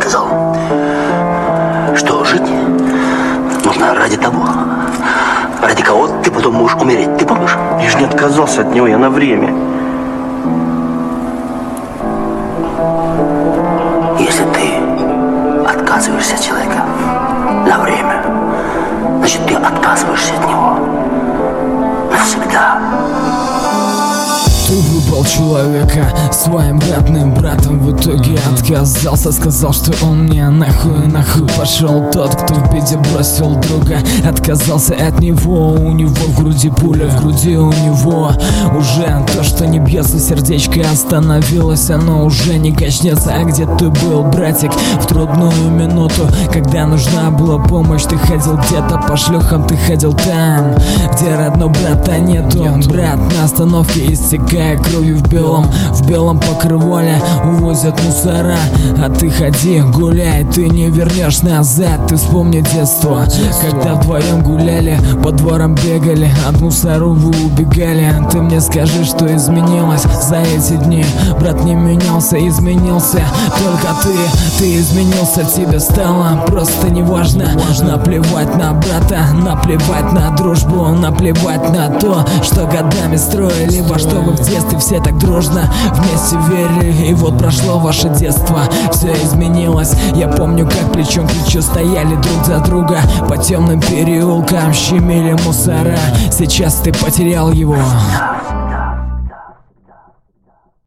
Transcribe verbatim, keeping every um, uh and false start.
сказал, что жить нужно ради того, ради кого ты потом можешь умереть. Ты помнишь? Я же не отказался от него, я на время. Если ты отказываешься от человека на время, значит, ты отказываешься от него навсегда. Ты выбрал человека своим родным братом, в итоге отказался, сказал, что он мне нахуй, нахуй пошел. Тот, кто в беде бросил друга, отказался от него. У него в груди пуля, в груди у него уже то, что не бьется сердечко, остановилось, оно уже не качнется. А где ты был, братик, в трудную минуту, когда нужна была помощь? Ты ходил где-то по шлюхам, ты ходил там, где родного брата нету. Брат на остановке истекает кровью в белом, в белом покрывале увозят мусора. А ты ходи, гуляй, ты не вернешь назад. Ты вспомни детство, детство, когда вдвоем гуляли, по дворам бегали, от мусоров вы убегали. Ты мне скажи, что изменилось за эти дни? Брат не менялся, изменился только ты. Ты изменился, тебе стало просто неважно. Наплевать на брата, наплевать на дружбу, наплевать на то, что годами строили, во что вы в детстве все так дружно вместе верили. И вот прошло ваше детство, все изменилось. Я помню, как плечом к плечу стояли друг за друга, по темным переулкам щемили мусора. Сейчас ты потерял его.